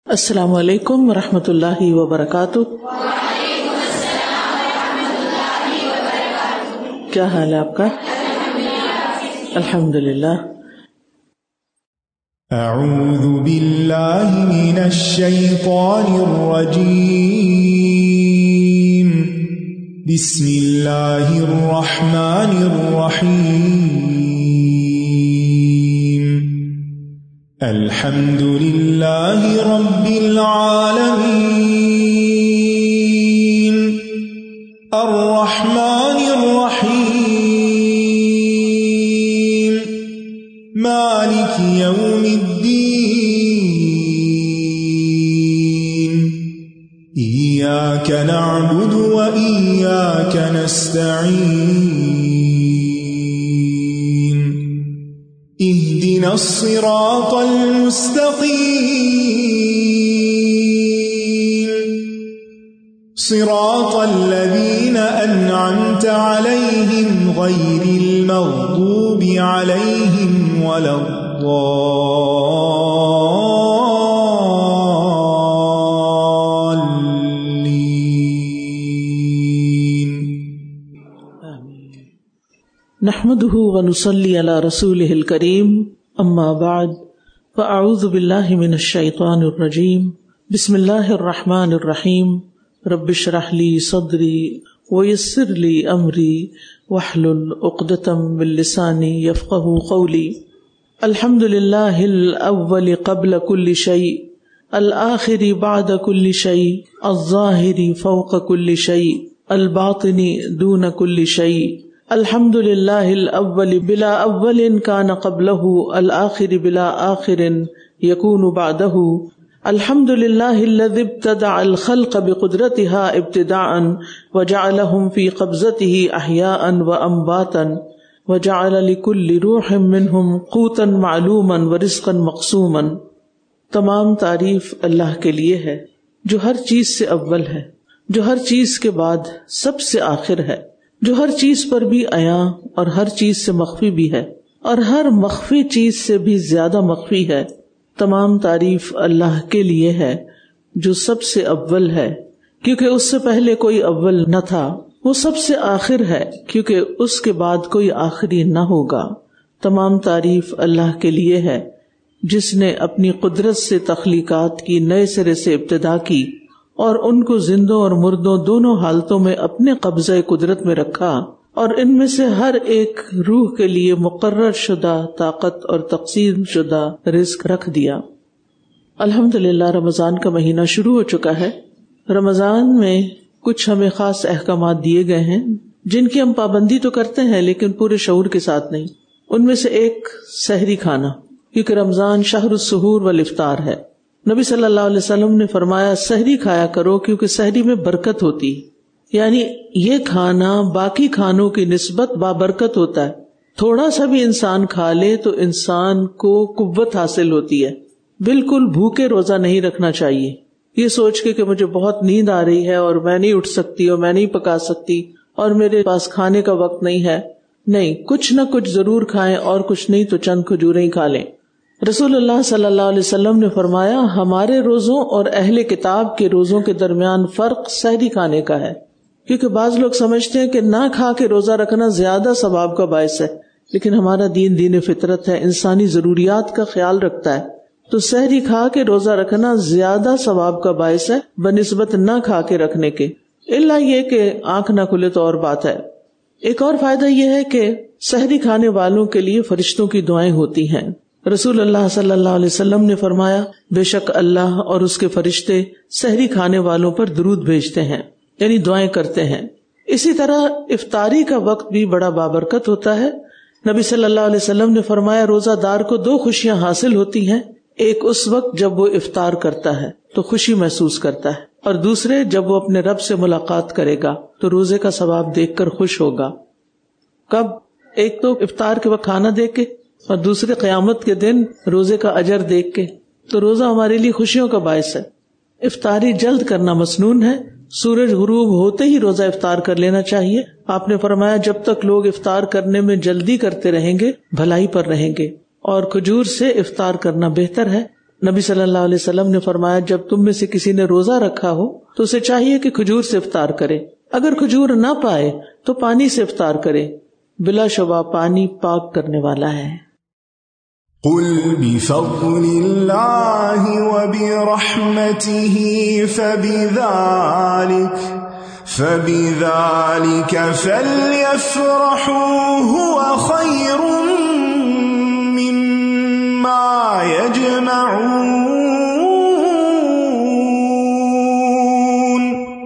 السلام علیکم ورحمۃ اللہ وبرکاتہ۔ کیا حال ہے آپ کا؟ الحمدللہ۔ اعوذ باللہ من الشیطان الرجیم، بسم اللہ الرحمن الرحیم، الحمد للہ رب العالمین، الرحمن الرحیم، مالک یوم الدین، ایاک نعبد و ایاک نستعین، اهدنا الصراط المستقیم، صراط الذین انعمت علیہم غیر المغضوب علیہم ولا الضالین۔ نحمده ونصلی علی رسولہ الکریم، اما بعد، فاعوذ باللہ من الشیطان الرجیم، بسم اللہ الرحمن الرحیم، رب اشرح لی صدری ویسر لی امری واحلل عقدۃ من لسانی یفقہوا قولی۔ الحمد للہ الاول قبل کل شیء، الآخر بعد کل شیء، الظاہر فوق کل شیء، الباطن دون کل شیء۔ الحمد للہ الاول بلا اول کان قبلہ، الآخر بلا آخر یکون بعدہ۔ الحمد للہ الذی ابتدع الخلق بقدرتها ابتداء وجعلهم في قبضته احیاء وامواتا وجعل لكل روح منهم قوتا معلوما ورزقا مقسوما۔ تمام تعریف اللہ کے لیے ہے جو ہر چیز سے اول ہے، جو ہر چیز کے بعد سب سے آخر ہے، جو ہر چیز پر بھی عیاں اور ہر چیز سے مخفی بھی ہے، اور ہر مخفی چیز سے بھی زیادہ مخفی ہے۔ تمام تعریف اللہ کے لیے ہے جو سب سے اول ہے، کیونکہ اس سے پہلے کوئی اول نہ تھا۔ وہ سب سے آخر ہے کیونکہ اس کے بعد کوئی آخری نہ ہوگا۔ تمام تعریف اللہ کے لیے ہے جس نے اپنی قدرت سے تخلیقات کی نئے سرے سے ابتدا کی اور ان کو زندوں اور مردوں دونوں حالتوں میں اپنے قبضہ قدرت میں رکھا، اور ان میں سے ہر ایک روح کے لیے مقرر شدہ طاقت اور تقسیم شدہ رزق رکھ دیا۔ الحمدللہ رمضان کا مہینہ شروع ہو چکا ہے۔ رمضان میں کچھ ہمیں خاص احکامات دیے گئے ہیں جن کی ہم پابندی تو کرتے ہیں لیکن پورے شعور کے ساتھ نہیں۔ ان میں سے ایک سحری کھانا، کیونکہ رمضان شہر السحور والافطار ہے۔ نبی صلی اللہ علیہ وسلم نے فرمایا سحری کھایا کرو کیونکہ سحری میں برکت ہوتی، یعنی یہ کھانا باقی کھانوں کی نسبت بابرکت ہوتا ہے۔ تھوڑا سا بھی انسان کھا لے تو انسان کو قوت حاصل ہوتی ہے۔ بالکل بھوکے روزہ نہیں رکھنا چاہیے یہ سوچ کے کہ مجھے بہت نیند آ رہی ہے اور میں نہیں اٹھ سکتی اور میں نہیں پکا سکتی اور میرے پاس کھانے کا وقت نہیں ہے۔ نہیں، کچھ نہ کچھ ضرور کھائیں، اور کچھ نہیں تو چند کھجوریں ہی کھا لیں۔ رسول اللہ صلی اللہ علیہ وسلم نے فرمایا ہمارے روزوں اور اہل کتاب کے روزوں کے درمیان فرق سحری کھانے کا ہے، کیونکہ بعض لوگ سمجھتے ہیں کہ نہ کھا کے روزہ رکھنا زیادہ ثواب کا باعث ہے، لیکن ہمارا دین فطرت ہے، انسانی ضروریات کا خیال رکھتا ہے، تو سحری کھا کے روزہ رکھنا زیادہ ثواب کا باعث ہے بنسبت نہ کھا کے رکھنے کے، الا یہ کہ آنکھ نہ کھلے تو اور بات ہے۔ ایک اور فائدہ یہ ہے کہ سحری کھانے والوں کے لیے فرشتوں کی دعائیں ہوتی ہیں۔ رسول اللہ صلی اللہ علیہ وسلم نے فرمایا بے شک اللہ اور اس کے فرشتے سحری کھانے والوں پر درود بھیجتے ہیں، یعنی دعائیں کرتے ہیں۔ اسی طرح افطاری کا وقت بھی بڑا بابرکت ہوتا ہے۔ نبی صلی اللہ علیہ وسلم نے فرمایا روزہ دار کو دو خوشیاں حاصل ہوتی ہیں، ایک اس وقت جب وہ افطار کرتا ہے تو خوشی محسوس کرتا ہے، اور دوسرے جب وہ اپنے رب سے ملاقات کرے گا تو روزے کا ثواب دیکھ کر خوش ہوگا۔ کب؟ ایک تو افطار کے وقت کھانا دیکھ کے، اور دوسرے قیامت کے دن روزے کا اجر دیکھ کے۔ تو روزہ ہمارے لیے خوشیوں کا باعث ہے۔ افطاری جلد کرنا مسنون ہے، سورج غروب ہوتے ہی روزہ افطار کر لینا چاہیے۔ آپ نے فرمایا جب تک لوگ افطار کرنے میں جلدی کرتے رہیں گے بھلائی پر رہیں گے، اور کھجور سے افطار کرنا بہتر ہے۔ نبی صلی اللہ علیہ وسلم نے فرمایا جب تم میں سے کسی نے روزہ رکھا ہو تو اسے چاہیے کہ کھجور سے افطار کرے، اگر کھجور نہ پائے تو پانی سے افطار کرے، بلا شبہ پانی پاک کرنے والا ہے۔ قل بفضل اللہ وبرحمتہ فبذلک فلیفرحوا هو خیر مما یجمعون۔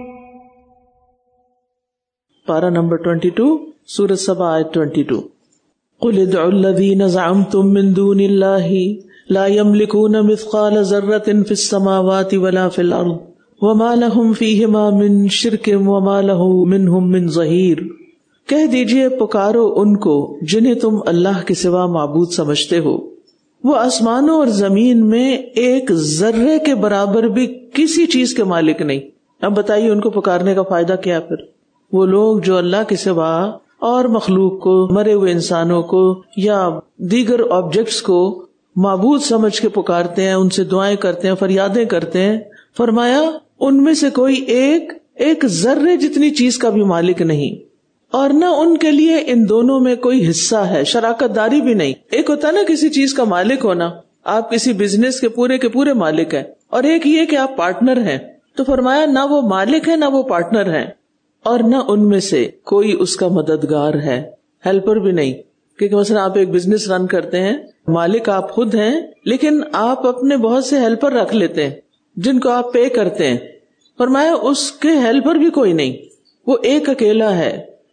پارہ نمبر 22 سورۃ سبا آیت 22۔ قل ادعوا الذین زعمتم من دون اللہ لا یملکون مثقال ذرۃ فی السماوات ولا فی الارض وما لهم فیہما من شرک وما له منہم من ظہیر۔ کہہ دیجئے پکارو ان کو جنہیں تم اللہ کے سوا معبود سمجھتے ہو، وہ آسمانوں اور زمین میں ایک ذرے کے برابر بھی کسی چیز کے مالک نہیں۔ اب بتائیے ان کو پکارنے کا فائدہ کیا؟ پھر وہ لوگ جو اللہ کے سوا اور مخلوق کو، مرے ہوئے انسانوں کو یا دیگر آبجیکٹس کو معبود سمجھ کے پکارتے ہیں، ان سے دعائیں کرتے ہیں، فریادیں کرتے ہیں، فرمایا ان میں سے کوئی ایک ذرے جتنی چیز کا بھی مالک نہیں، اور نہ ان کے لیے ان دونوں میں کوئی حصہ ہے، شراکت داری بھی نہیں۔ ایک ہوتا ہے نا کسی چیز کا مالک ہونا، آپ کسی بزنس کے پورے مالک ہیں، اور ایک یہ کہ آپ پارٹنر ہیں، تو فرمایا نہ وہ مالک ہے نہ وہ پارٹنر ہیں، اور نہ ان میں سے کوئی اس کا مددگار ہے، ہیلپر بھی نہیں۔ کیونکہ مثلا آپ ایک بزنس رن کرتے ہیں، مالک آپ خود ہیں، لیکن آپ اپنے بہت سے ہیلپر رکھ لیتے ہیں جن کو آپ پے کرتے ہیں، فرمایا اس کے ہیلپر بھی کوئی نہیں، وہ ایک اکیلا ہے۔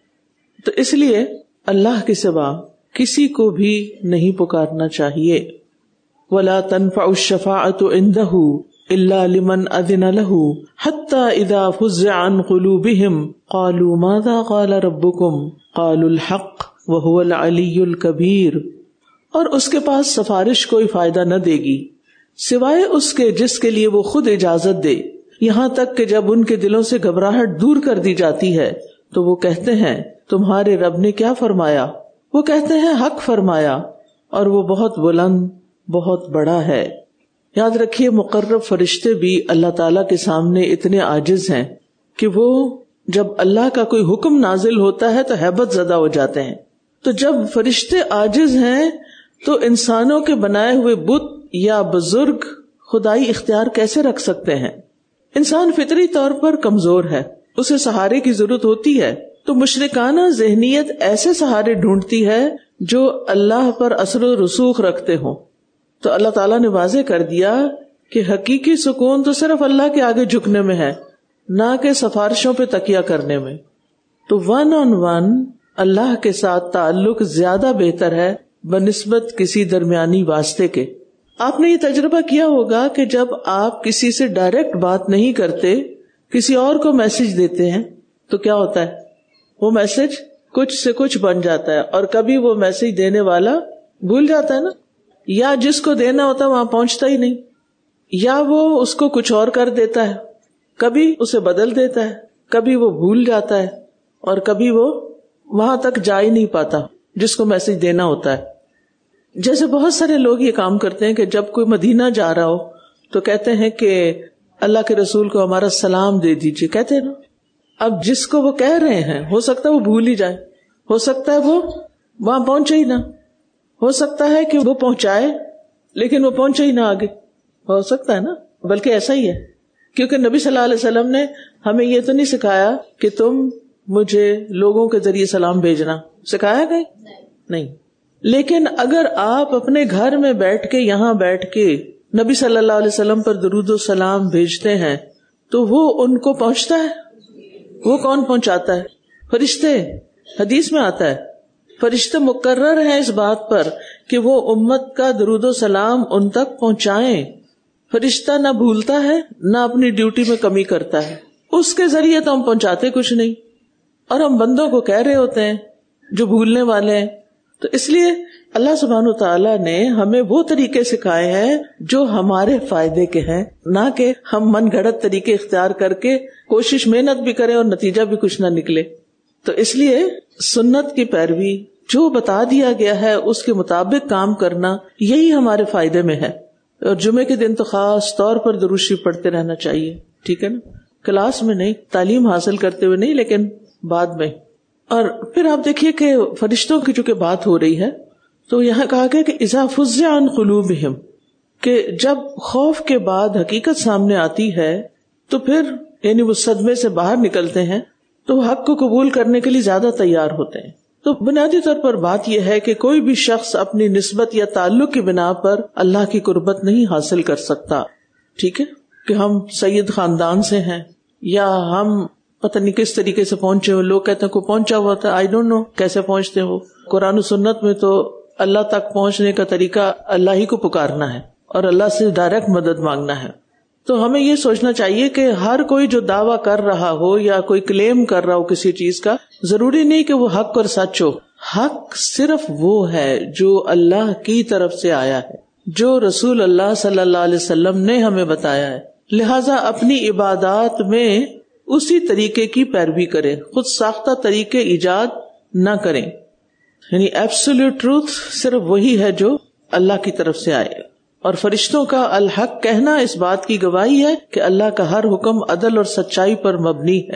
تو اس لیے اللہ کے سوا کسی کو بھی نہیں پکارنا چاہیے۔ وَلَا تَنْفَعُ الشَّفَاعَةُ عِنْدَهُ إِلَّا لِمَنْ أَذِنَ لَهُ حَتَّى إِذَا فُزِّعَ عَنْ قُلُوبِهِمْ قَالُوا مَاذَا قَالَ رَبُّكُمْ قَالُوا الْحَقَّ وَهُوَ الْعَلِيُّ الْكَبِيرُ۔ اور اس کے پاس سفارش کوئی فائدہ نہ دے گی سوائے اس کے جس کے لیے وہ خود اجازت دے، یہاں تک کہ جب ان کے دلوں سے گھبراہٹ دور کر دی جاتی ہے تو وہ کہتے ہیں تمہارے رب نے کیا فرمایا؟ وہ کہتے ہیں حق فرمایا، اور وہ بہت بلند بہت بڑا ہے۔ یاد رکھیے مقرب فرشتے بھی اللہ تعالیٰ کے سامنے اتنے عاجز ہیں کہ وہ جب اللہ کا کوئی حکم نازل ہوتا ہے تو ہیبت زدہ ہو جاتے ہیں۔ تو جب فرشتے عاجز ہیں تو انسانوں کے بنائے ہوئے بت یا بزرگ خدائی اختیار کیسے رکھ سکتے ہیں؟ انسان فطری طور پر کمزور ہے، اسے سہارے کی ضرورت ہوتی ہے، تو مشرکانہ ذہنیت ایسے سہارے ڈھونڈتی ہے جو اللہ پر اثر و رسوخ رکھتے ہوں۔ تو اللہ تعالیٰ نے واضح کر دیا کہ حقیقی سکون تو صرف اللہ کے آگے جھکنے میں ہے، نہ کہ سفارشوں پہ تکیہ کرنے میں۔ تو ون آن ون اللہ کے ساتھ تعلق زیادہ بہتر ہے بنسبت کسی درمیانی واسطے کے۔ آپ نے یہ تجربہ کیا ہوگا کہ جب آپ کسی سے ڈائریکٹ بات نہیں کرتے، کسی اور کو میسج دیتے ہیں تو کیا ہوتا ہے؟ وہ میسج کچھ سے کچھ بن جاتا ہے، اور کبھی وہ میسج دینے والا بھول جاتا ہے نا، یا جس کو دینا ہوتا ہے وہاں پہنچتا ہی نہیں، یا وہ اس کو کچھ اور کر دیتا ہے، کبھی اسے بدل دیتا ہے، کبھی وہ بھول جاتا ہے، اور کبھی وہ وہاں تک جا ہی نہیں پاتا جس کو میسج دینا ہوتا ہے۔ جیسے بہت سارے لوگ یہ کام کرتے ہیں کہ جب کوئی مدینہ جا رہا ہو تو کہتے ہیں کہ اللہ کے رسول کو ہمارا سلام دے دیجیے، کہتے ہیں نا۔ اب جس کو وہ کہہ رہے ہیں ہو سکتا ہے وہ بھول ہی جائے، ہو سکتا ہے وہ وہاں پہنچے ہی نہ، ہو سکتا ہے کہ وہ پہنچائے لیکن وہ پہنچے ہی نہ آگے، ہو سکتا ہے نا، بلکہ ایسا ہی ہے، کیونکہ نبی صلی اللہ علیہ وسلم نے ہمیں یہ تو نہیں سکھایا کہ تم مجھے لوگوں کے ذریعے سلام بھیجنا، سکھایا گیا نہیں۔ لیکن اگر آپ اپنے گھر میں بیٹھ کے، یہاں بیٹھ کے نبی صلی اللہ علیہ وسلم پر درود و سلام بھیجتے ہیں تو وہ ان کو پہنچتا ہے۔ وہ کون پہنچاتا ہے؟ فرشتے۔ حدیث میں آتا ہے فرشتے مقرر ہیں اس بات پر کہ وہ امت کا درود و سلام ان تک پہنچائیں۔ فرشتہ نہ بھولتا ہے نہ اپنی ڈیوٹی میں کمی کرتا ہے، اس کے ذریعے تو ہم پہنچاتے کچھ نہیں، اور ہم بندوں کو کہہ رہے ہوتے ہیں جو بھولنے والے ہیں۔ تو اس لیے اللہ سبحانہ وتعالیٰ نے ہمیں وہ طریقے سکھائے ہیں جو ہمارے فائدے کے ہیں، نہ کہ ہم من گھڑت طریقے اختیار کر کے کوشش محنت بھی کریں اور نتیجہ بھی کچھ نہ نکلے۔ تو اس لیے سنت کی پیروی، جو بتا دیا گیا ہے اس کے مطابق کام کرنا، یہی ہمارے فائدے میں ہے۔ اور جمعے کے دن تو خاص طور پر درود شریف پڑھتے رہنا چاہیے، ٹھیک ہے نا، کلاس میں نہیں، تعلیم حاصل کرتے ہوئے نہیں، لیکن بعد میں. اور پھر آپ دیکھیے کہ فرشتوں کی چونکہ بات ہو رہی ہے تو یہاں کہا گیا کہ اذا فزع عن قلوبہم، کہ جب خوف کے بعد حقیقت سامنے آتی ہے تو پھر یعنی وہ صدمے سے باہر نکلتے ہیں تو حق کو قبول کرنے کے لیے زیادہ تیار ہوتے ہیں. تو بنیادی طور پر بات یہ ہے کہ کوئی بھی شخص اپنی نسبت یا تعلق کی بنا پر اللہ کی قربت نہیں حاصل کر سکتا. ٹھیک ہے کہ ہم سید خاندان سے ہیں یا ہم پتہ نہیں کس طریقے سے پہنچے ہو. لوگ کہتے ہیں کو پہنچا ہوا تھا، آئی ڈونٹ نو کیسے پہنچتے ہو. قرآن و سنت میں تو اللہ تک پہنچنے کا طریقہ اللہ ہی کو پکارنا ہے اور اللہ سے ڈائریکٹ مدد مانگنا ہے. تو ہمیں یہ سوچنا چاہیے کہ ہر کوئی جو دعویٰ کر رہا ہو یا کوئی کلیم کر رہا ہو کسی چیز کا، ضروری نہیں کہ وہ حق اور سچ ہو. حق صرف وہ ہے جو اللہ کی طرف سے آیا ہے، جو رسول اللہ صلی اللہ علیہ وسلم نے ہمیں بتایا ہے. لہٰذا اپنی عبادات میں اسی طریقے کی پیروی کریں، خود ساختہ طریقے ایجاد نہ کریں. یعنی ایبسولوٹ ٹروتھ صرف وہی ہے جو اللہ کی طرف سے آئے. اور فرشتوں کا الحق کہنا اس بات کی گواہی ہے کہ اللہ کا ہر حکم عدل اور سچائی پر مبنی ہے.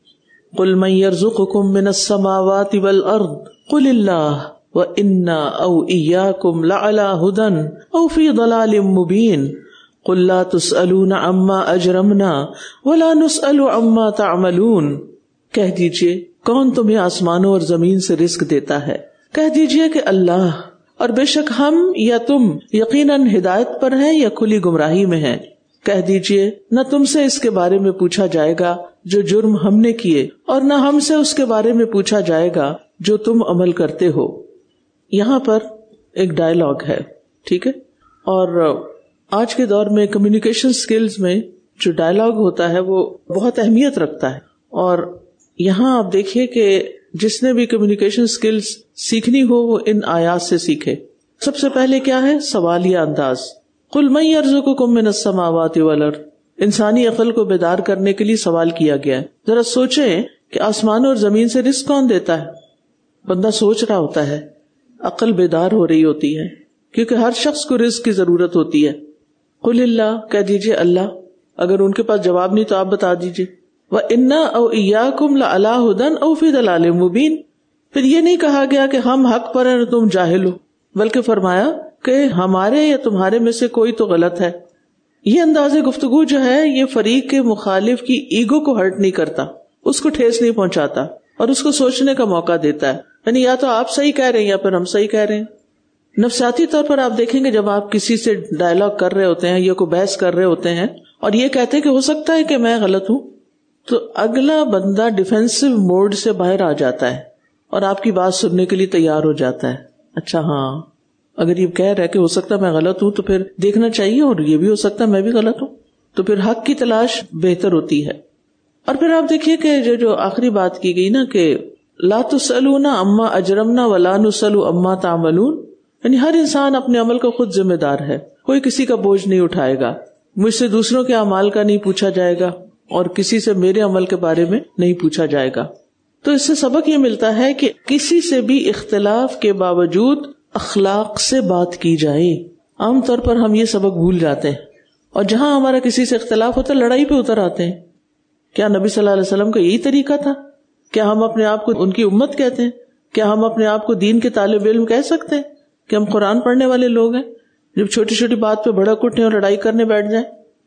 قل من يرزقكم من السماوات والارض قل اللہ وَإِنَّا أَوْ إِيَّاكُمْ لَعَلَى هُدًى أَوْ فِي ضَلَالٍ مُبِينٍ قُلْ لَا تُسْأَلُونَ عَمَّا أَجْرَمْنَا وَلَا نُسْأَلُ عَمَّا تَعْمَلُونَ. کہہ دیجئے کون تمہیں آسمانوں اور زمین سے رزق دیتا ہے؟ کہہ دیجئے کہ اللہ، اور بے شک ہم یا تم یقیناً ہدایت پر ہیں یا کھلی گمراہی میں ہیں. کہہ دیجئے نہ تم سے اس کے بارے میں پوچھا جائے گا جو جرم ہم نے کیے، اور نہ ہم سے اس کے بارے میں پوچھا جائے گا جو تم عمل کرتے ہو. یہاں پر ایک ڈائلاگ ہے، ٹھیک ہے. اور آج کے دور میں کمیونیکیشن سکلز میں جو ڈائلاگ ہوتا ہے وہ بہت اہمیت رکھتا ہے. اور یہاں آپ دیکھیے کہ جس نے بھی کمیونیکیشن سکلز سیکھنی ہو وہ ان آیات سے سیکھے. سب سے پہلے کیا ہے؟ سوالیہ انداز. قل من یرزقکم من السماوات والارض. انسانی عقل کو بیدار کرنے کے لیے سوال کیا گیا ہے. ذرا سوچیں کہ آسمان اور زمین سے رزق کون دیتا ہے؟ بندہ سوچ رہا ہوتا ہے، عقل بیدار ہو رہی ہوتی ہے، کیونکہ ہر شخص کو رزق کی ضرورت ہوتی ہے. قل اللہ، کہہ دیجئے اللہ. اگر ان کے پاس جواب نہیں تو آپ بتا دیجئے. وَإِنَّا أَوْ إِيَّاكُمْ لَعَلَىٰ هُدًى أَوْ فِي ضَلَالٍ مُبِينٍ. پھر یہ نہیں کہا گیا کہ ہم حق پر ہیں اور تم جاہل ہو، بلکہ فرمایا کہ ہمارے یا تمہارے میں سے کوئی تو غلط ہے. یہ انداز گفتگو جو ہے یہ فریق کے مخالف کی ایگو کو ہرٹ نہیں کرتا، اس کو ٹھیس نہیں پہنچاتا اور اس کو سوچنے کا موقع دیتا ہے. یعنی یا تو آپ صحیح کہہ رہے ہیں یا پھر ہم صحیح کہہ رہے ہیں. نفسیاتی طور پر آپ دیکھیں گے جب آپ کسی سے ڈائلاگ کر رہے ہوتے ہیں یا کوئی بحث کر رہے ہوتے ہیں اور یہ کہتے ہیں کہ ہو سکتا ہے کہ میں غلط ہوں، تو اگلا بندہ ڈیفینسو موڈ سے باہر آ جاتا ہے اور آپ کی بات سننے کے لیے تیار ہو جاتا ہے. اچھا ہاں، اگر یہ کہہ رہا ہے کہ ہو سکتا ہے میں غلط ہوں تو پھر دیکھنا چاہیے، اور یہ بھی ہو سکتا ہے میں بھی غلط ہوں، تو پھر حق کی تلاش بہتر ہوتی ہے. اور پھر آپ دیکھیے کہ جو آخری بات کی گئی نا کہ لا تسألون عما اجرمنا ولا نسأل عما تعملون، یعنی ہر انسان اپنے عمل کا خود ذمہ دار ہے، کوئی کسی کا بوجھ نہیں اٹھائے گا. مجھ سے دوسروں کے اعمال کا نہیں پوچھا جائے گا اور کسی سے میرے عمل کے بارے میں نہیں پوچھا جائے گا. تو اس سے سبق یہ ملتا ہے کہ کسی سے بھی اختلاف کے باوجود اخلاق سے بات کی جائے. عام طور پر ہم یہ سبق بھول جاتے ہیں اور جہاں ہمارا کسی سے اختلاف ہوتا ہے لڑائی پہ اتر آتے ہیں. کیا نبی صلی اللہ علیہ وسلم کا یہی طریقہ تھا؟ کیا ہم اپنے آپ کو ان کی امت کہتے ہیں؟ کیا ہم اپنے آپ کو دین کے طالب علم کہہ سکتے ہیں کہ ہم قرآن پڑھنے والے لوگ ہیں؟ جب چھوٹی چھوٹی بات پہ بھڑک اٹھیں اور لڑائی کرنے بیٹھ جائیں.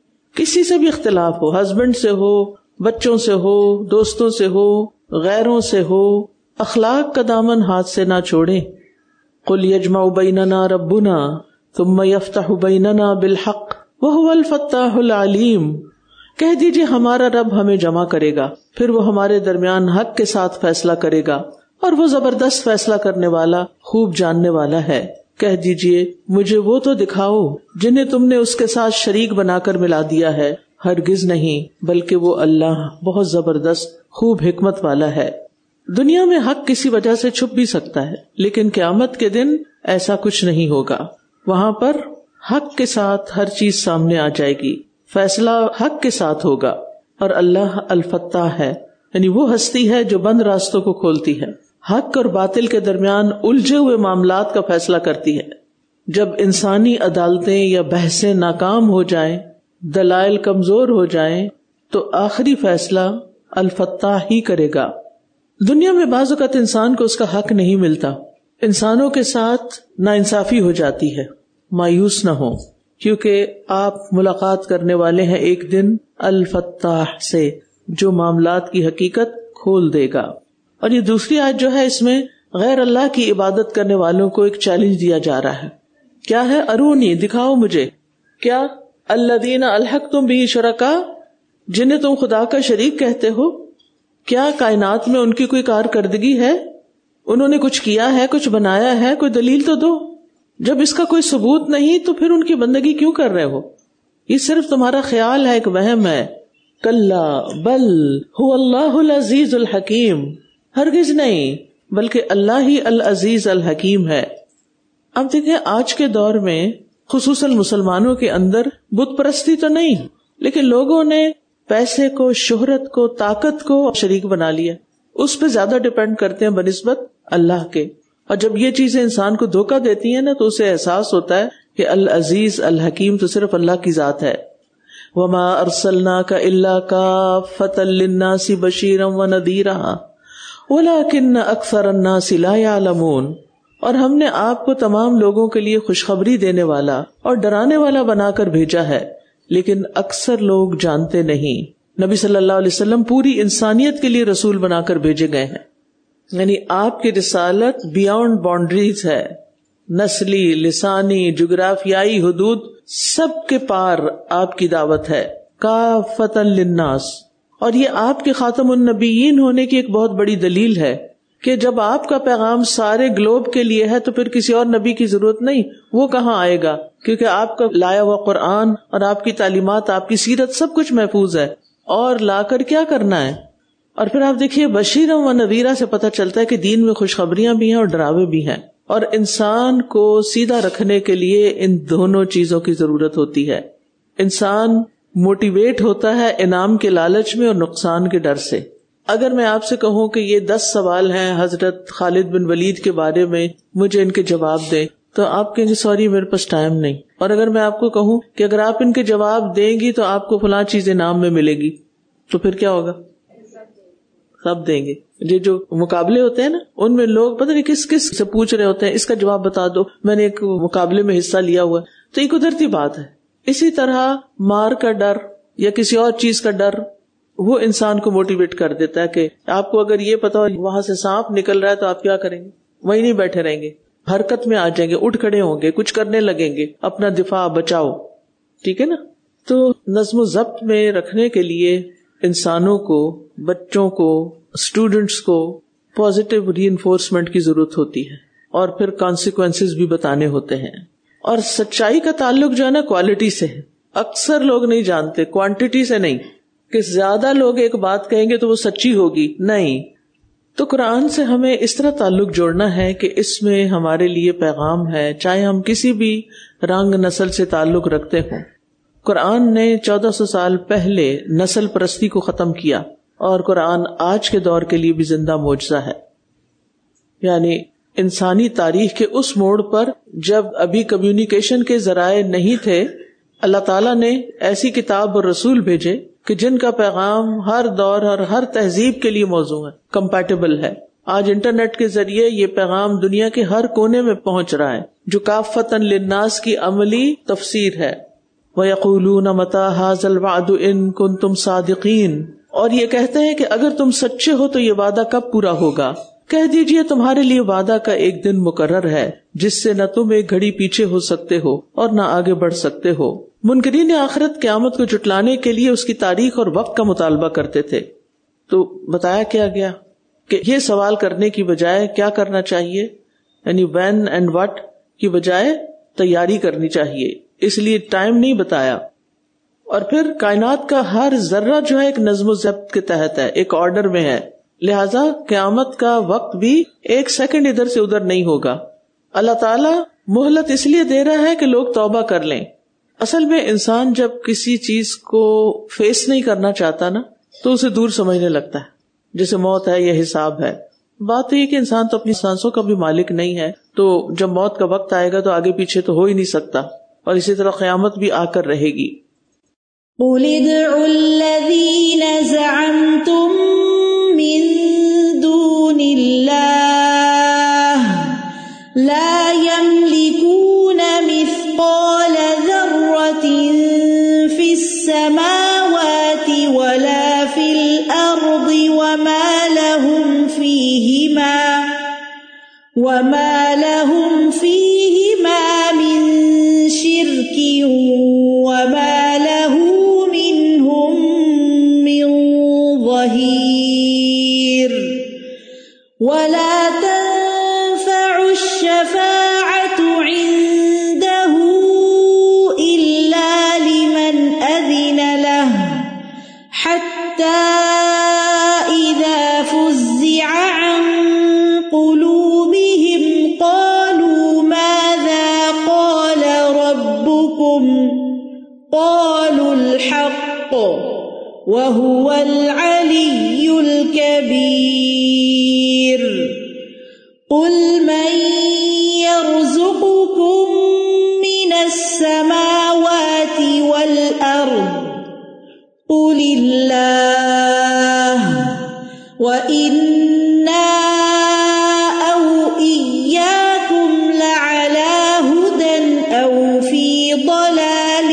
کسی سے بھی اختلاف ہو، ہسبینڈ سے ہو، بچوں سے ہو، دوستوں سے ہو، غیروں سے ہو، اخلاق کا دامن ہاتھ سے نہ چھوڑیں. قل یجمع بیننا ربنا ثم یفتح بیننا بالحق وہو الفتاح العلیم. کہہ دیجئے ہمارا رب ہمیں جمع کرے گا، پھر وہ ہمارے درمیان حق کے ساتھ فیصلہ کرے گا، اور وہ زبردست فیصلہ کرنے والا، خوب جاننے والا ہے. کہہ دیجئے مجھے وہ تو دکھاؤ جنہیں تم نے اس کے ساتھ شریک بنا کر ملا دیا ہے. ہرگز نہیں، بلکہ وہ اللہ بہت زبردست خوب حکمت والا ہے. دنیا میں حق کسی وجہ سے چھپ بھی سکتا ہے، لیکن قیامت کے دن ایسا کچھ نہیں ہوگا. وہاں پر حق کے ساتھ ہر چیز سامنے آ جائے گی، فیصلہ حق کے ساتھ ہوگا. اور اللہ الفتاح ہے، یعنی وہ ہستی ہے جو بند راستوں کو کھولتی ہے، حق اور باطل کے درمیان الجھے ہوئے معاملات کا فیصلہ کرتی ہے. جب انسانی عدالتیں یا بحثیں ناکام ہو جائیں، دلائل کمزور ہو جائیں، تو آخری فیصلہ الفتاح ہی کرے گا۔ دنیا میں بعض اوقات انسان کو اس کا حق نہیں ملتا، انسانوں کے ساتھ ناانصافی ہو جاتی ہے، مایوس نہ ہو، کیونکہ آپ ملاقات کرنے والے ہیں ایک دن الفتاح سے، جو معاملات کی حقیقت کھول دے گا۔ اور یہ دوسری آیت جو ہے، اس میں غیر اللہ کی عبادت کرنے والوں کو ایک چیلنج دیا جا رہا ہے۔ کیا ہے؟ ارونی، دکھاؤ مجھے، کیا الذین الحقتم بہ شرکاء، جنہیں تم خدا کا شریک کہتے ہو، کیا کائنات میں ان کی کوئی کارکردگی ہے؟ انہوں نے کچھ کیا ہے، کچھ بنایا ہے؟ کوئی دلیل تو دو۔ جب اس کا کوئی ثبوت نہیں تو پھر ان کی بندگی کیوں کر رہے ہو؟ یہ صرف تمہارا خیال ہے، ایک وہم ہے۔ کلا بل هو اللہ العزیز الحکیم، ہرگز نہیں، بلکہ اللہ ہی العزیز الحکیم ہے۔ اب دیکھیں، آج کے دور میں خصوصاً مسلمانوں کے اندر بت پرستی تو نہیں، لیکن لوگوں نے پیسے کو، شہرت کو، طاقت کو شریک بنا لیا، اس پہ زیادہ ڈیپینڈ کرتے ہیں بنسبت اللہ کے۔ اور جب یہ چیزیں انسان کو دھوکہ دیتی ہیں نا، تو اسے احساس ہوتا ہے کہ العزیز الحکیم تو صرف اللہ کی ذات ہے۔ وما ارسلناک الا کافۃ للناس بشیرا ونذیرا ولکن اکثر الناس لا یعلمون، اور ہم نے آپ کو تمام لوگوں کے لیے خوشخبری دینے والا اور ڈرانے والا بنا کر بھیجا ہے، لیکن اکثر لوگ جانتے نہیں۔ نبی صلی اللہ علیہ وسلم پوری انسانیت کے لیے رسول بنا کر بھیجے گئے ہیں، یعنی آپ کی رسالت بیانڈ باؤنڈریز ہے، نسلی، لسانی، جغرافیائی حدود سب کے پار آپ کی دعوت ہے، کافۃ للناس۔ اور یہ آپ کے خاتم النبیین ہونے کی ایک بہت بڑی دلیل ہے کہ جب آپ کا پیغام سارے گلوب کے لیے ہے تو پھر کسی اور نبی کی ضرورت نہیں، وہ کہاں آئے گا، کیونکہ آپ کا لایا ہوا قرآن اور آپ کی تعلیمات، آپ کی سیرت، سب کچھ محفوظ ہے، اور لا کر کیا کرنا ہے۔ اور پھر آپ دیکھیے، بشیرا و نذیرا سے پتہ چلتا ہے کہ دین میں خوشخبریاں بھی ہیں اور ڈراوے بھی ہیں، اور انسان کو سیدھا رکھنے کے لیے ان دونوں چیزوں کی ضرورت ہوتی ہے۔ انسان موٹیویٹ ہوتا ہے انعام کے لالچ میں اور نقصان کے ڈر سے۔ اگر میں آپ سے کہوں کہ یہ 10 سوال ہیں حضرت خالد بن ولید کے بارے میں، مجھے ان کے جواب دیں، تو آپ کہیں گے سوری میرے پاس ٹائم نہیں۔ اور اگر میں آپ کو کہوں کہ اگر آپ ان کے جواب دیں گی تو آپ کو فلاں چیز انعام میں ملے گی، تو پھر کیا ہوگا؟ سب دیں گے۔ یہ جو مقابلے ہوتے ہیں نا، ان میں لوگ پتہ نہیں کس کس سے پوچھ رہے ہوتے ہیں، اس کا جواب بتا دو، میں نے ایک مقابلے میں حصہ لیا ہوا، تو یہ قدرتی بات ہے۔ اسی طرح مار کا ڈر یا کسی اور چیز کا ڈر، وہ انسان کو موٹیویٹ کر دیتا ہے کہ آپ کو اگر یہ پتا ہو وہاں سے سانپ نکل رہا ہے تو آپ کیا کریں گے؟ وہیں نہیں بیٹھے رہیں گے، حرکت میں آ جائیں گے، اٹھ کھڑے ہوں گے، کچھ کرنے لگیں گے، اپنا دفاع، بچاؤ، ٹھیک ہے نا۔ تو نظم و ضبط میں رکھنے کے لیے انسانوں کو، بچوں کو، اسٹوڈنٹس کو پازیٹیو ری انفورسمنٹ کی ضرورت ہوتی ہے، اور پھر کانسیکوینسز بھی بتانے ہوتے ہیں۔ اور سچائی کا تعلق جو ہے نا کوالٹی سے ہے، اکثر لوگ نہیں جانتے، کوانٹٹی سے نہیں کہ زیادہ لوگ ایک بات کہیں گے تو وہ سچی ہوگی، نہیں۔ تو قرآن سے ہمیں اس طرح تعلق جوڑنا ہے کہ اس میں ہمارے لیے پیغام ہے، چاہے ہم کسی بھی رنگ نسل سے تعلق رکھتے ہوں۔ قرآن نے 1400 سال پہلے نسل پرستی کو ختم کیا، اور قرآن آج کے دور کے لیے بھی زندہ معجزہ ہے۔ یعنی انسانی تاریخ کے اس موڑ پر جب ابھی کمیونیکیشن کے ذرائع نہیں تھے، اللہ تعالیٰ نے ایسی کتاب اور رسول بھیجے کہ جن کا پیغام ہر دور اور ہر تہذیب کے لیے موزوں ہے، کمپیٹیبل ہے۔ آج انٹرنیٹ کے ذریعے یہ پیغام دنیا کے ہر کونے میں پہنچ رہا ہے، جو کافۃ للناس کی عملی تفسیر ہے۔ وَيَقُولُونَ مَتَىٰ هَٰذَا الْوَعْدُ إِن كُنتُمْ صَادِقِينَ، اور یہ کہتے ہیں کہ اگر تم سچے ہو تو یہ وعدہ کب پورا ہوگا؟ کہہ دیجئے تمہارے لیے وعدہ کا ایک دن مقرر ہے جس سے نہ تم ایک گھڑی پیچھے ہو سکتے ہو اور نہ آگے بڑھ سکتے ہو۔ منکرین آخرت قیامت کو جھٹلانے کے لیے اس کی تاریخ اور وقت کا مطالبہ کرتے تھے۔ تو بتایا کیا گیا کہ یہ سوال کرنے کی بجائے کیا کرنا چاہیے، یعنی وین اینڈ وٹ کی بجائے تیاری کرنی چاہیے، اس لیے ٹائم نہیں بتایا۔ اور پھر کائنات کا ہر ذرہ جو ہے ایک نظم و ضبط کے تحت ہے، ایک آرڈر میں ہے، لہذا قیامت کا وقت بھی ایک سیکنڈ ادھر سے ادھر نہیں ہوگا۔ اللہ تعالیٰ مہلت اس لیے دے رہا ہے کہ لوگ توبہ کر لیں۔ اصل میں انسان جب کسی چیز کو فیس نہیں کرنا چاہتا نا، تو اسے دور سمجھنے لگتا ہے، جیسے موت ہے یا حساب ہے۔ بات تو یہ کہ انسان تو اپنی سانسوں کا بھی مالک نہیں ہے، تو جب موت کا وقت آئے گا تو آگے پیچھے تو ہو ہی نہیں سکتا، اور اسی طرح قیامت بھی آ کر رہے گی. قُلِ ادْعُوا الَّذِينَ زَعَمْتُم مِّن دُونِ اللَّهِ لَا يَمْلِكُونَ مِثْقَالَ ذَرَّةٍ فِي السَّمَاوَاتِ وَلَا فِي الْأَرْضِ وَمَا لَهُمْ فِيهِمَا مِن شِرْكٍ وَمَا لَهُ مِنْهُمْ مِنْ ظَهِيرٍ وَلَا تَنفَعُ الشَّفَاعَةُ عِندَهُ إِلَّا لِمَنْ أَذِنَ لَهُ حَتَّى إِذَا فُزِّعَ عَنْ قُلُوبِهِمْ قَالُوا مَاذَا قَالَ رَبُّكُمْ قَالُوا الْحَقَّ وَهُوَ الْعَلِيُّ الْكَبِيرُ قُلْ مَنْ يَرْزُقُكُمْ مِنَ السَّمَاوَاتِ وَالْأَرْضِ قُلِ اللَّهُ وَإِنَّا أَوْ إِيَّاكُمْ لَعَلَى هُدًى أَوْ فِي ضَلَالٍ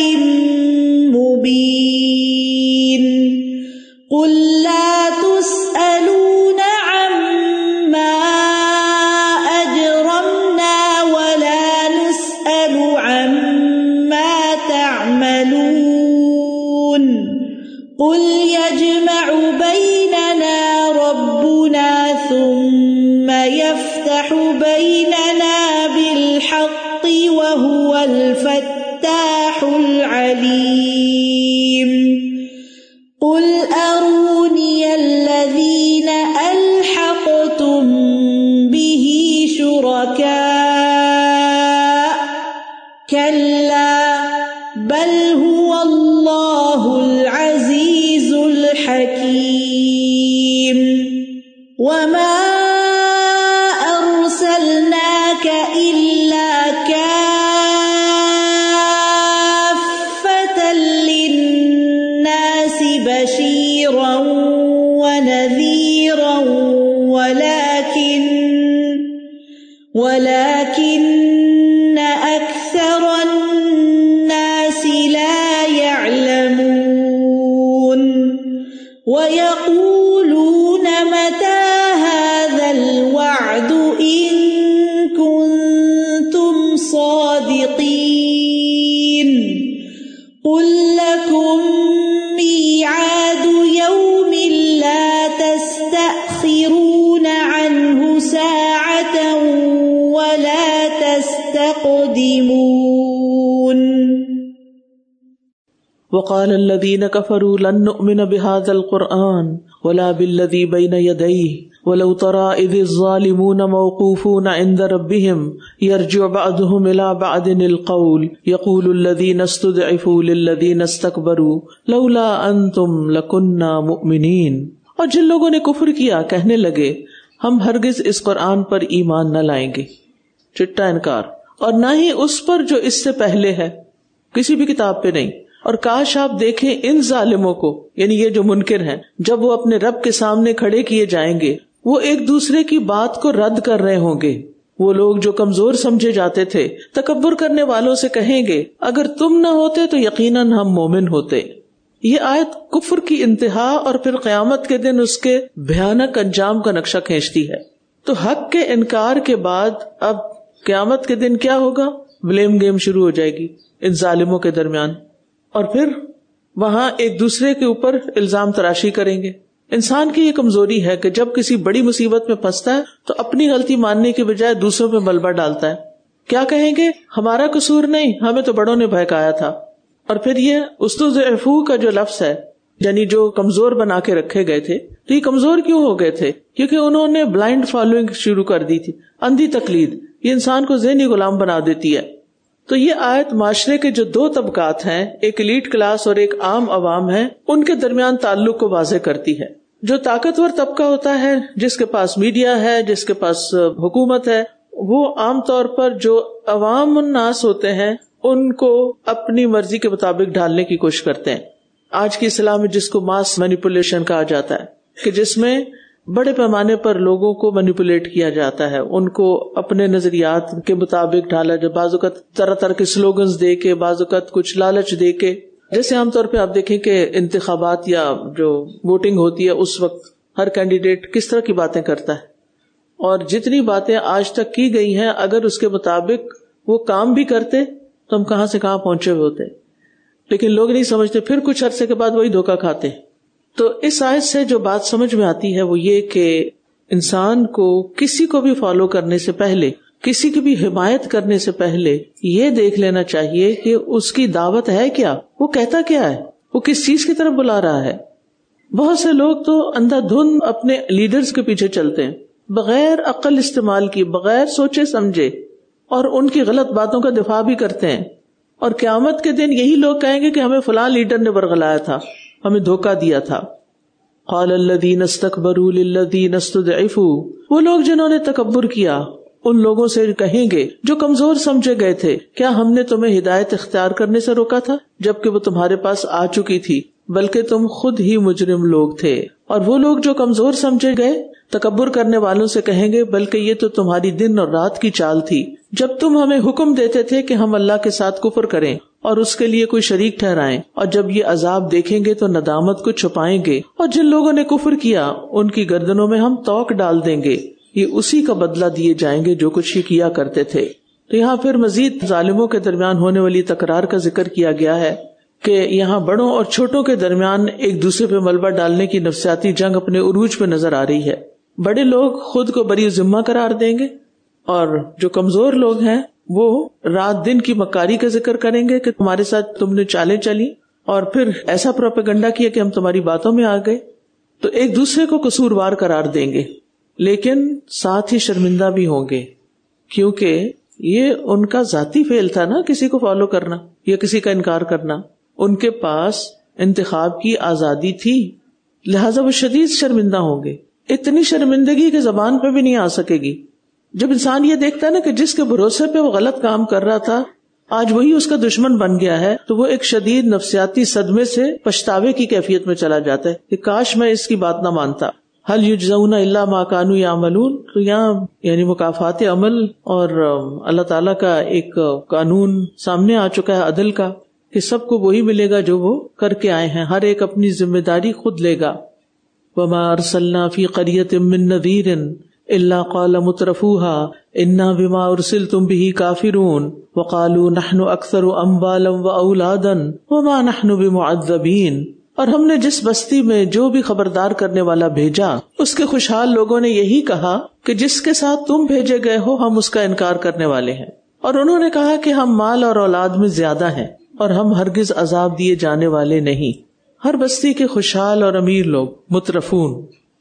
مُبِينٍ قُل لَّا تُسْأَلُونَ عَمَّا أَجْرَمْنَا وَلَا نُسْأَلُ عَمَّا تَعْمَلُونَ قُلْ يَجْمَعُ بَيْنَنَا رَبُّنَا ثُمَّ يَفْتَحُ بَيْنَنَا بِالْحَقِّ وَهُوَ الْفَتَّاحُ الْعَلِيمُ قُلْ أَرُونِيَ الَّذِينَ أَلْحَقْتُم بِهِ شُرَكَاءَ كَلَّا بَلْ هُوَ اللَّهُ الْعَزِيزُ الْحَكِيمُ وَمَا أَرْسَلْنَاكَ إِلَّا كَافَّةً لِلنَّاسِ بَشِيرًا وَنَذِيرًا وَلَكِنَّ أَكْثَرَ النَّاسِ لَا يَعْلَمُونَ وَيَقُولُونَ مَتَى هَذَا الْوَعْدُ إِن كُنتُمْ صَادِقِينَ قُل لَّكُم مِّيعَادُ يَوْمٍ لَّا تَسْتَأْخِرُونَ عَنْهُ سَاعَةً وَلَا تَسْتَقْدِمُونَ. وقال الذين كفروا لن نؤمن بهذا القرآن ولا بالذي بين يديه ولو ترى إذ الظالمون موقوفون عند ربهم يرجع بعضهم إلى بعض القول يقول الذين استضعفوا للذين استكبروا لولا أنتم لكنا مؤمنين. اور جن لوگوں نے کفر کیا کہنے لگے ہم ہرگز اس قرآن پر ایمان نہ لائیں گے، چٹا انکار، اور نہ ہی اس پر جو اس سے پہلے ہے، کسی بھی کتاب پہ نہیں. اور کاش آپ دیکھیں ان ظالموں کو، یعنی یہ جو منکر ہیں، جب وہ اپنے رب کے سامنے کھڑے کیے جائیں گے وہ ایک دوسرے کی بات کو رد کر رہے ہوں گے. وہ لوگ جو کمزور سمجھے جاتے تھے تکبر کرنے والوں سے کہیں گے اگر تم نہ ہوتے تو یقیناً ہم مومن ہوتے. یہ آیت کفر کی انتہا اور پھر قیامت کے دن اس کے بھیانک انجام کا نقشہ کھینچتی ہے. تو حق کے انکار کے بعد اب قیامت کے دن کیا ہوگا؟ بلیم گیم شروع ہو جائے گی ان ظالموں کے درمیان، اور پھر وہاں ایک دوسرے کے اوپر الزام تراشی کریں گے. انسان کی یہ کمزوری ہے کہ جب کسی بڑی مصیبت میں پھنستا ہے تو اپنی غلطی ماننے کے بجائے دوسروں پہ ملبہ ڈالتا ہے. کیا کہیں گے؟ ہمارا قصور نہیں، ہمیں تو بڑوں نے بہکایا تھا. اور پھر یہ استضعفوا کا جو لفظ ہے، یعنی جو کمزور بنا کے رکھے گئے تھے، تو یہ کمزور کیوں ہو گئے تھے؟ کیونکہ انہوں نے بلائنڈ فالوئنگ شروع کر دی تھی، اندھی تقلید. یہ انسان کو ذہنی غلام بنا دیتی ہے. تو یہ آیت معاشرے کے جو دو طبقات ہیں، ایک ایلیٹ کلاس اور ایک عام عوام ہے، ان کے درمیان تعلق کو واضح کرتی ہے. جو طاقتور طبقہ ہوتا ہے، جس کے پاس میڈیا ہے، جس کے پاس حکومت ہے، وہ عام طور پر جو عوام الناس ہوتے ہیں ان کو اپنی مرضی کے مطابق ڈھالنے کی کوشش کرتے ہیں. آج کی اصطلاح میں جس کو ماس مینیپولیشن کہا جاتا ہے، کہ جس میں بڑے پیمانے پر لوگوں کو مینیپولیٹ کیا جاتا ہے، ان کو اپنے نظریات کے مطابق ڈھالا جائے، بعض اوقات طرح طرح کے سلوگنز دے کے، بعض اوقات کچھ لالچ دے کے. جیسے عام طور پہ آپ دیکھیں کہ انتخابات یا جو ووٹنگ ہوتی ہے اس وقت ہر کینڈیڈیٹ کس طرح کی باتیں کرتا ہے، اور جتنی باتیں آج تک کی گئی ہیں اگر اس کے مطابق وہ کام بھی کرتے تو ہم کہاں سے کہاں پہنچے ہوئے ہوتے. لیکن لوگ نہیں سمجھتے، پھر کچھ عرصے کے بعد وہی دھوکہ کھاتے. تو اس آیت سے جو بات سمجھ میں آتی ہے وہ یہ کہ انسان کو کسی کو بھی فالو کرنے سے پہلے، کسی کی بھی حمایت کرنے سے پہلے یہ دیکھ لینا چاہیے کہ اس کی دعوت ہے کیا، وہ کہتا کیا ہے، وہ کس چیز کی طرف بلا رہا ہے. بہت سے لوگ تو اندھا دھند اپنے لیڈرز کے پیچھے چلتے ہیں، بغیر عقل استعمال کی، بغیر سوچے سمجھے، اور ان کی غلط باتوں کا دفاع بھی کرتے ہیں. اور قیامت کے دن یہی لوگ کہیں گے کہ ہمیں فلاں لیڈر نے برگلایا تھا، ہمیں دھوکہ دیا تھا. قال الذین استکبروا للذین استضعفوا، وہ لوگ جنہوں نے تکبر کیا ان لوگوں سے کہیں گے جو کمزور سمجھے گئے تھے، کیا ہم نے تمہیں ہدایت اختیار کرنے سے روکا تھا جبکہ وہ تمہارے پاس آ چکی تھی، بلکہ تم خود ہی مجرم لوگ تھے. اور وہ لوگ جو کمزور سمجھے گئے تکبر کرنے والوں سے کہیں گے بلکہ یہ تو تمہاری دن اور رات کی چال تھی جب تم ہمیں حکم دیتے تھے کہ ہم اللہ کے ساتھ کفر کریں اور اس کے لیے کوئی شریک ٹھہرائیں، اور جب یہ عذاب دیکھیں گے تو ندامت کو چھپائیں گے، اور جن لوگوں نے کفر کیا ان کی گردنوں میں ہم توق ڈال دیں گے، یہ اسی کا بدلہ دیے جائیں گے جو کچھ یہ کیا کرتے تھے. تو یہاں پھر مزید ظالموں کے درمیان ہونے والی تکرار کا ذکر کیا گیا ہے کہ یہاں بڑوں اور چھوٹوں کے درمیان ایک دوسرے پہ ملبہ ڈالنے کی نفسیاتی جنگ اپنے عروج پہ نظر آ رہی ہے. بڑے لوگ خود کو بری ذمہ قرار دیں گے اور جو کمزور لوگ ہیں وہ رات دن کی مکاری کا ذکر کریں گے کہ تمہارے ساتھ تم نے چالیں چلی اور پھر ایسا پروپیگنڈا کیا کہ ہم تمہاری باتوں میں آ گئے. تو ایک دوسرے کو قصوروار قرار دیں گے، لیکن ساتھ ہی شرمندہ بھی ہوں گے، کیونکہ یہ ان کا ذاتی فعل تھا نا، کسی کو فالو کرنا یا کسی کا انکار کرنا. ان کے پاس انتخاب کی آزادی تھی، لہذا وہ شدید شرمندہ ہوں گے. اتنی شرمندگی کے زبان پہ بھی نہیں آ سکے گی. جب انسان یہ دیکھتا ہے نا کہ جس کے بھروسے پہ وہ غلط کام کر رہا تھا آج وہی اس کا دشمن بن گیا ہے، تو وہ ایک شدید نفسیاتی صدمے سے پچھتاوے کی کیفیت میں چلا جاتا ہے کہ کاش میں اس کی بات نہ مانتا. هل یجزون الا ما كانوا يعملون، تو یہاں یعنی مکافات عمل اور اللہ تعالیٰ کا ایک قانون سامنے آ چکا ہے عدل کا کہ سب کو وہی ملے گا جو وہ کر کے آئے ہیں، ہر ایک اپنی ذمہ داری خود لے گا. وما ارسلنا فی قریۃ من نذیر الا قال مترفوها انا بما ارسلتم به کافرون وقالوا نحن اکثر اموالا واولادا وما نحن بمعذبین. اور ہم نے جس بستی میں جو بھی خبردار کرنے والا بھیجا اس کے خوشحال لوگوں نے یہی کہا کہ جس کے ساتھ تم بھیجے گئے ہو ہم اس کا انکار کرنے والے ہیں، اور انہوں نے کہا کہ ہم مال اور اولاد میں زیادہ ہیں اور ہم ہرگز عذاب دیے جانے والے نہیں. ہر بستی کے خوشحال اور امیر لوگ مترفون،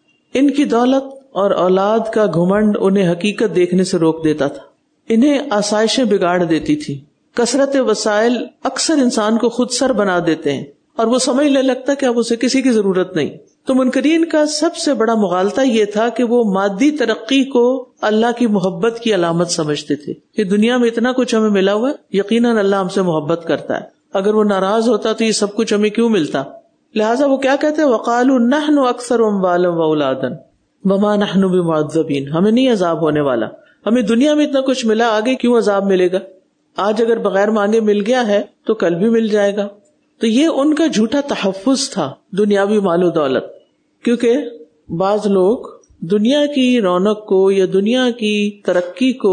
ان کی دولت اور اولاد کا گھمنڈ انہیں حقیقت دیکھنے سے روک دیتا تھا، انہیں آسائشیں بگاڑ دیتی تھی. کثرت وسائل اکثر انسان کو خود سر بنا دیتے ہیں اور وہ سمجھنے لگتا کہ اب اسے کسی کی ضرورت نہیں. تو منکرین کا سب سے بڑا مغالطہ یہ تھا کہ وہ مادی ترقی کو اللہ کی محبت کی علامت سمجھتے تھے کہ دنیا میں اتنا کچھ ہمیں ملا ہوا، یقیناً اللہ ہم سے محبت کرتا ہے، اگر وہ ناراض ہوتا تو یہ سب کچھ ہمیں کیوں ملتا. لہٰذا وہ کیا کہتے ہیں، وقالوا نحن اکثر اموالا واولادا وما نحن بمعذبین، ہمیں نہیں عذاب ہونے والا، ہمیں دنیا میں اتنا کچھ ملا، آگے کیوں عذاب ملے گا. آج اگر بغیر مانگے مل گیا ہے تو کل بھی مل جائے گا. تو یہ ان کا جھوٹا تحفظ تھا دنیاوی مال و دولت، کیونکہ بعض لوگ دنیا کی رونق کو یا دنیا کی ترقی کو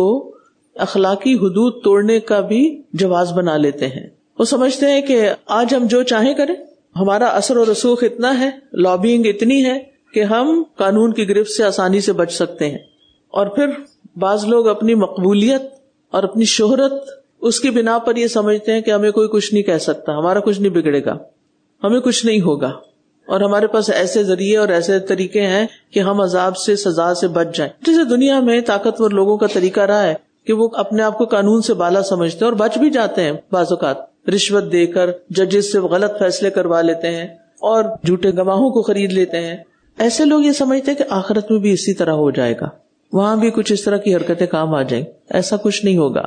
اخلاقی حدود توڑنے کا بھی جواز بنا لیتے ہیں. وہ سمجھتے ہیں کہ آج ہم جو چاہیں کریں، ہمارا اثر و رسوخ اتنا ہے، لابینگ اتنی ہے کہ ہم قانون کی گرفت سے آسانی سے بچ سکتے ہیں. اور پھر بعض لوگ اپنی مقبولیت اور اپنی شہرت اس کی بنا پر یہ سمجھتے ہیں کہ ہمیں کوئی کچھ نہیں کہہ سکتا، ہمارا کچھ نہیں بگڑے گا، ہمیں کچھ نہیں ہوگا، اور ہمارے پاس ایسے ذریعے اور ایسے طریقے ہیں کہ ہم عذاب سے، سزا سے بچ جائیں. جیسے دنیا میں طاقتور لوگوں کا طریقہ رہا ہے کہ وہ اپنے آپ کو قانون سے بالا سمجھتے ہیں اور بچ بھی جاتے ہیں. بعض اوقات رشوت دے کر ججز سے غلط فیصلے کروا لیتے ہیں اور جھوٹے گواہوں کو خرید لیتے ہیں ایسے لوگ یہ سمجھتے ہیں کہ آخرت میں بھی اسی طرح ہو جائے گا، وہاں بھی کچھ اس طرح کی حرکتیں کام آ جائیں. ایسا کچھ نہیں ہوگا.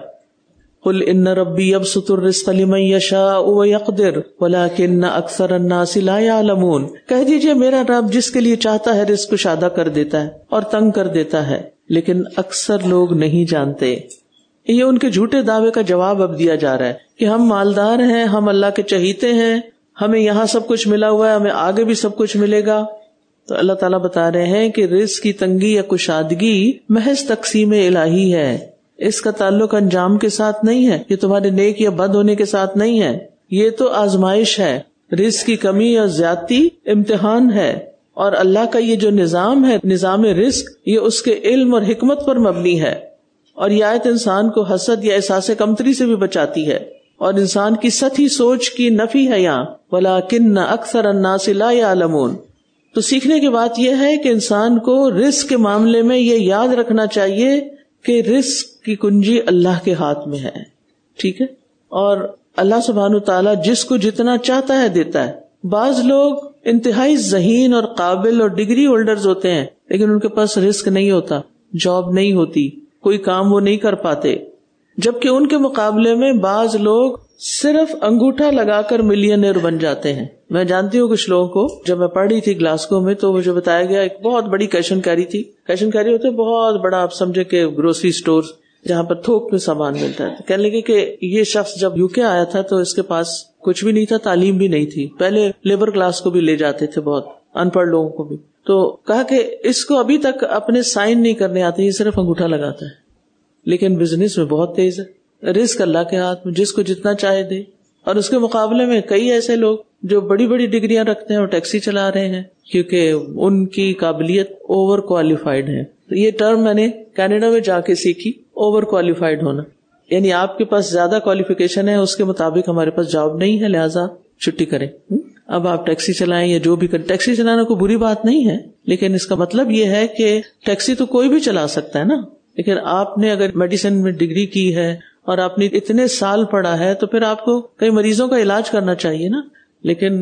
قل ان ربی یبسط الرزق لمن یشاء ویقدر ولکن اکثر الناس لا یعلمون. کہہ دیجئے میرا رب جس کے لیے چاہتا ہے رزق کشادہ کر دیتا ہے اور تنگ کر دیتا ہے، لیکن اکثر لوگ نہیں جانتے. یہ ان کے جھوٹے دعوے کا جواب اب دیا جا رہا ہے کہ ہم مالدار ہیں، ہم اللہ کے چہیتے ہیں، ہمیں یہاں سب کچھ ملا ہوا ہے، ہمیں آگے بھی سب کچھ ملے گا. تو اللہ تعالیٰ بتا رہے ہیں کہ رزق کی تنگی یا کشادگی محض تقسیم الہی ہے، اس کا تعلق انجام کے ساتھ نہیں ہے، یہ تمہارے نیک یا بد ہونے کے ساتھ نہیں ہے، یہ تو آزمائش ہے. رزق کی کمی اور زیادتی امتحان ہے، اور اللہ کا یہ جو نظام ہے، نظام رزق، یہ اس کے علم اور حکمت پر مبنی ہے. اور یہ آیت انسان کو حسد یا احساس کمتری سے بھی بچاتی ہے، اور انسان کی سطحی سوچ کی نفی ہے یہاں. وَلَٰكِنَّ أَكْثَرَ النَّاسِ لَا يَعْلَمُونَ. تو سیکھنے کی بات یہ ہے کہ انسان کو رزق کے معاملے میں یہ یاد رکھنا چاہیے کہ رزق کی کنجی اللہ کے ہاتھ میں ہے. ٹھیک ہے، اور اللہ سبحانہ وتعالیٰ جس کو جتنا چاہتا ہے دیتا ہے. بعض لوگ انتہائی ذہین اور قابل اور ڈگری ہولڈرز ہوتے ہیں، لیکن ان کے پاس رزق نہیں ہوتا، جاب نہیں ہوتی، کوئی کام وہ نہیں کر پاتے. جبکہ ان کے مقابلے میں بعض لوگ صرف انگوٹھا لگا کر ملینئر بن جاتے ہیں. میں جانتی ہوں کچھ لوگوں کو، جب میں پڑھ رہی تھی گلاسکو میں تو مجھے بتایا گیا ایک بہت بڑی کیش اینڈ کیری تھی. کیش اینڈ کیری ہوتے بہت بڑا، آپ سمجھے کہ گروسری سٹور جہاں پر تھوک میں سامان ملتا ہے. کہنے لگے کہ یہ شخص جب UK آیا تھا تو اس کے پاس کچھ بھی نہیں تھا، تعلیم بھی نہیں تھی. پہلے لیبر کلاس کو بھی لے جاتے تھے، بہت ان پڑھ لوگوں کو بھی. تو کہا کہ اس کو ابھی تک اپنے سائن نہیں کرنے آتے، یہ صرف انگوٹھا لگاتا ہے، لیکن بزنس میں بہت تیز ہے. رزق اللہ کے ہاتھ میں، جس کو جتنا چاہے دے. اور اس کے مقابلے میں کئی ایسے لوگ جو بڑی بڑی ڈگریاں رکھتے ہیں اور ٹیکسی چلا رہے ہیں کیونکہ ان کی قابلیت اوور کوالیفائڈ ہے. یہ ٹرم میں نے کینیڈا میں جا کے سیکھی، اوور کوالیفائڈ ہونا. یعنی آپ کے پاس زیادہ کوالیفیکیشن ہے، اس کے مطابق ہمارے پاس جاب نہیں ہے، لہٰذا چھٹی کریں. اب آپ ٹیکسی چلائیں یا جو بھی کریں. ٹیکسی چلانا کوئی بری بات نہیں ہے، لیکن اس کا مطلب یہ ہے کہ ٹیکسی تو کوئی بھی چلا سکتا ہے نا. لیکن آپ نے اگر میڈیسن میں ڈگری کی ہے اور آپ نے اتنے سال پڑھا ہے تو پھر آپ کو کئی مریضوں کا علاج کرنا چاہیے نا. لیکن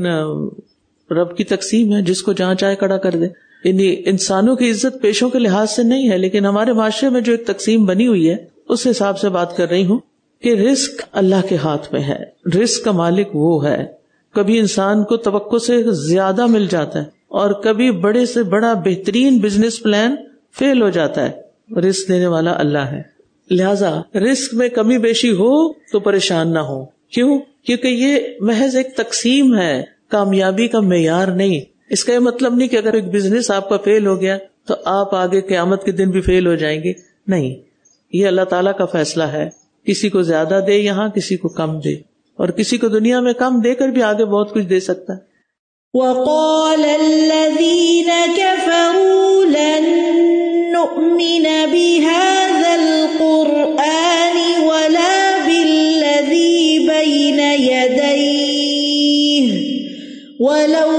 رب کی تقسیم ہے، جس کو جہاں چاہے کھڑا کر دے. یعنی انسانوں کی عزت پیشوں کے لحاظ سے نہیں ہے، لیکن ہمارے معاشرے میں جو ایک تقسیم بنی ہوئی ہے اس حساب سے بات کر رہی ہوں کہ رزق اللہ کے ہاتھ میں ہے، رزق کا مالک وہ ہے. کبھی انسان کو توقع سے زیادہ مل جاتا ہے اور کبھی بڑے سے بڑا بہترین بزنس پلان فیل ہو جاتا ہے. رزق دینے والا اللہ ہے. لہذا رزق میں کمی بیشی ہو تو پریشان نہ ہو. کیوں؟ کیونکہ یہ محض ایک تقسیم ہے، کامیابی کا معیار نہیں. اس کا یہ مطلب نہیں کہ اگر ایک بزنس آپ کا فیل ہو گیا تو آپ آگے قیامت کے دن بھی فیل ہو جائیں گے. نہیں، یہ اللہ تعالیٰ کا فیصلہ ہے. کسی کو زیادہ دے یہاں، کسی کو کم دے، اور کسی کو دنیا میں کم دے کر بھی آگے بہت کچھ دے سکتا ہے. وَقَالَ الَّذِينَ كَفَرُوا لَن نُؤْمِنَ بِهَذَا الْقُرْآنِ وَلَا بِالَّذِي بَيْنَ يَدَيْهِ وَلَوْ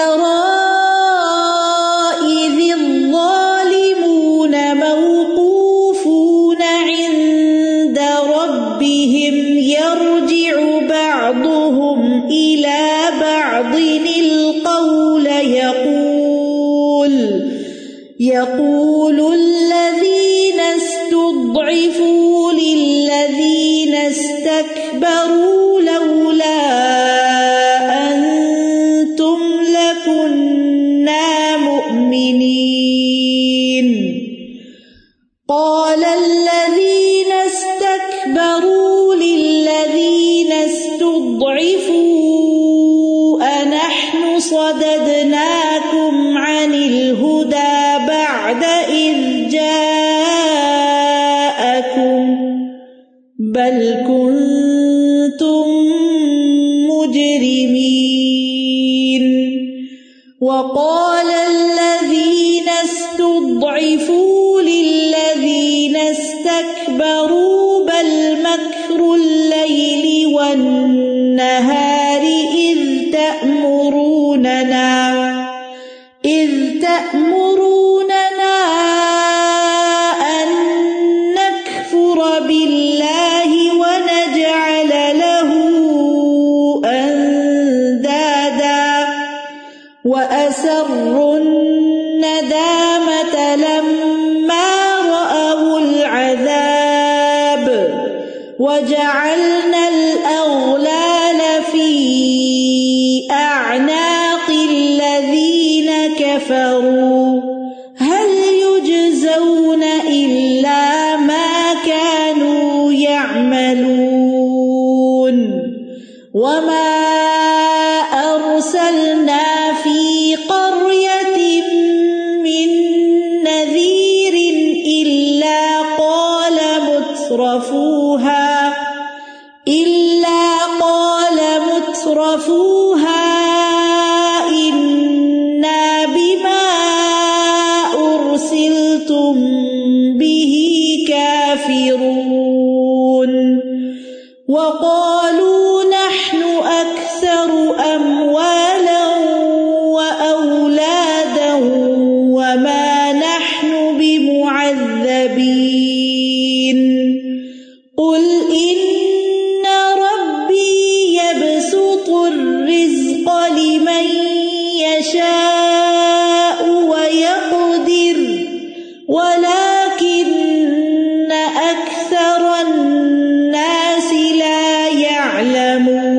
تَرَىٰ إِذِ الظَّالِمُونَ مَوْقُوفُونَ عِندَ رَبِّهِمْ يَرْجِعُ بَعْضُهُمْ إِلَىٰ بَعْضٍ الْقَوْلَ يَقُولُ الَّذِينَ اسْتُضْعِفُوا لِلَّذِينَ اسْتَكْبَرُوا لَوْلَا أَنتُمْ لَكُنَّا مُؤْمِنِينَ قَالَ الَّذِينَ اسْتَكْبَرُوا لِلَّذِينَ اسْتُضْعِفُوا أَنَحْنُ صَدَدْنَاكُمْ عَنِ الْهُدَى بَعْدَ إِذْ جَاءَكُمْ بَلْ كُنْتُمْ مُجْرِمِينَ وَقَالَ الَّذِينَ اسْتُضْعِفُوا لِلَّذِينَ اسْتَكْبَرُوا بَلْ مَكْرُ اللَّيْلِ وَالنَّهَارِ إِذْ تَأْمُرُونَنَا أَن نَّكْفُرَ بِاللَّهِ وَنَجْعَلَ لَهُ أَندَادًا وَأَسَرُّوا كفروا هل يجزون إلا ما كانوا يعملون وما أرسلنا في قرية من نذير إلا قال مترفوها إنا بما أرسلتم به كافرون وقالوا نحن أكثر أموالا وأولادا وما نحن بمعذبين قل إن ربي يبسط الرزق لمن يشاء ويقدر ولكن أكثر الناس لا يعلمون